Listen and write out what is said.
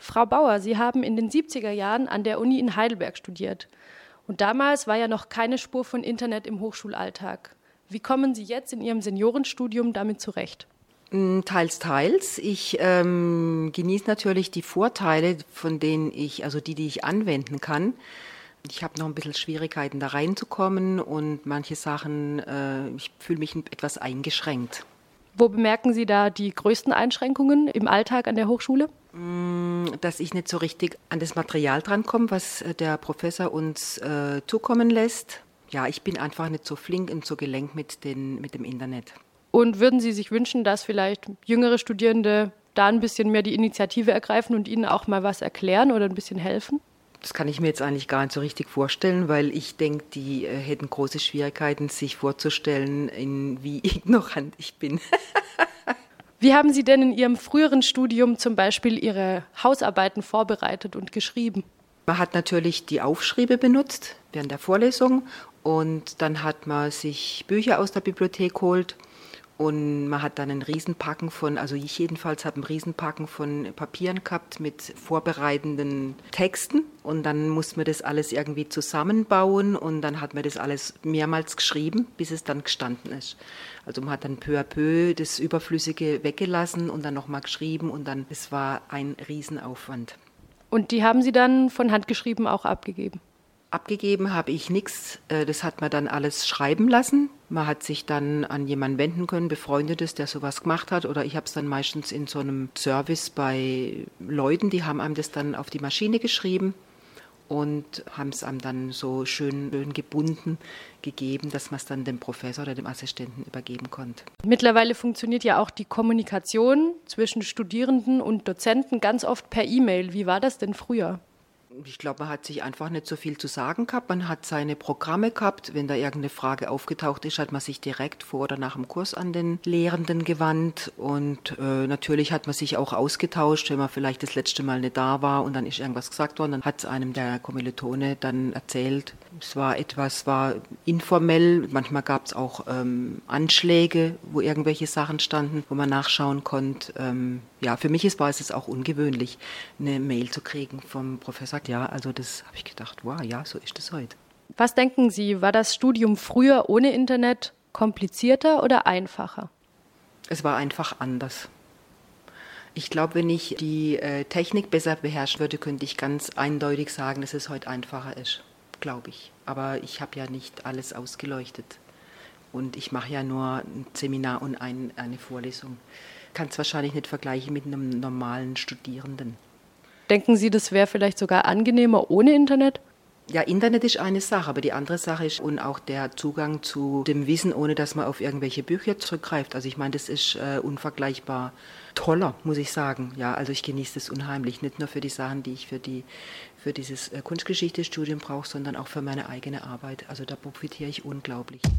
Frau Bauer, Sie haben in den 70er Jahren an der Uni in Heidelberg studiert. Und damals war ja noch keine Spur von Internet im Hochschulalltag. Wie kommen Sie jetzt in Ihrem Seniorenstudium damit zurecht? Teils, teils. Ich genieße natürlich die Vorteile, von denen die ich anwenden kann. Ich habe noch ein bisschen Schwierigkeiten, da reinzukommen und manche Sachen, ich fühle mich etwas eingeschränkt. Wo bemerken Sie da die größten Einschränkungen im Alltag an der Hochschule? Dass ich nicht so richtig an das Material drankomme, was der Professor uns zukommen lässt. Ja, ich bin einfach nicht so flink und so gelenkt mit dem Internet. Und würden Sie sich wünschen, dass vielleicht jüngere Studierende da ein bisschen mehr die Initiative ergreifen und Ihnen auch mal was erklären oder ein bisschen helfen? Das kann ich mir jetzt eigentlich gar nicht so richtig vorstellen, weil ich denke, die hätten große Schwierigkeiten, sich vorzustellen, wie ignorant ich bin. Wie haben Sie denn in Ihrem früheren Studium zum Beispiel Ihre Hausarbeiten vorbereitet und geschrieben? Man hat natürlich die Aufschriebe benutzt während der Vorlesung und dann hat man sich Bücher aus der Bibliothek geholt. Und man hat dann einen Riesenpacken ich jedenfalls habe einen Riesenpacken von Papieren gehabt mit vorbereitenden Texten. Und dann musste man das alles irgendwie zusammenbauen und dann hat man das alles mehrmals geschrieben, bis es dann gestanden ist. Also man hat dann peu à peu das Überflüssige weggelassen und dann nochmal geschrieben und dann, es war ein Riesenaufwand. Und die haben Sie dann von Hand geschrieben auch abgegeben? Abgegeben habe ich nichts, das hat man dann alles schreiben lassen. Man hat sich dann an jemanden wenden können, Befreundetes, der sowas gemacht hat. Oder ich habe es dann meistens in so einem Service bei Leuten, die haben einem das dann auf die Maschine geschrieben und haben es einem dann so schön gebunden gegeben, dass man es dann dem Professor oder dem Assistenten übergeben konnte. Mittlerweile funktioniert ja auch die Kommunikation zwischen Studierenden und Dozenten ganz oft per E-Mail. Wie war das denn früher? Ich glaube, man hat sich einfach nicht so viel zu sagen gehabt. Man hat seine Programme gehabt. Wenn da irgendeine Frage aufgetaucht ist, hat man sich direkt vor oder nach dem Kurs an den Lehrenden gewandt. Und natürlich hat man sich auch ausgetauscht, wenn man vielleicht das letzte Mal nicht da war und dann ist irgendwas gesagt worden. Dann hat es einem der Kommilitone dann erzählt. Es war informell. Manchmal gab es auch Anschläge, wo irgendwelche Sachen standen, wo man nachschauen konnte. Für mich war es auch ungewöhnlich, eine Mail zu kriegen vom Professor. Ja, also das habe ich gedacht, wow, ja, so ist es heute. Was denken Sie, war das Studium früher ohne Internet komplizierter oder einfacher? Es war einfach anders. Ich glaube, wenn ich die Technik besser beherrschen würde, könnte ich ganz eindeutig sagen, dass es heute einfacher ist, glaube ich. Aber ich habe ja nicht alles ausgeleuchtet. Und ich mache ja nur ein Seminar und eine Vorlesung. Kann es wahrscheinlich nicht vergleichen mit einem normalen Studierenden. Denken Sie, das wäre vielleicht sogar angenehmer ohne Internet? Ja, Internet ist eine Sache, aber die andere Sache ist und auch der Zugang zu dem Wissen, ohne dass man auf irgendwelche Bücher zurückgreift. Also ich meine, das ist unvergleichbar toller, muss ich sagen. Ja, also ich genieße das unheimlich, nicht nur für die Sachen, die ich für dieses Kunstgeschichtestudium brauche, sondern auch für meine eigene Arbeit. Also da profitiere ich unglaublich.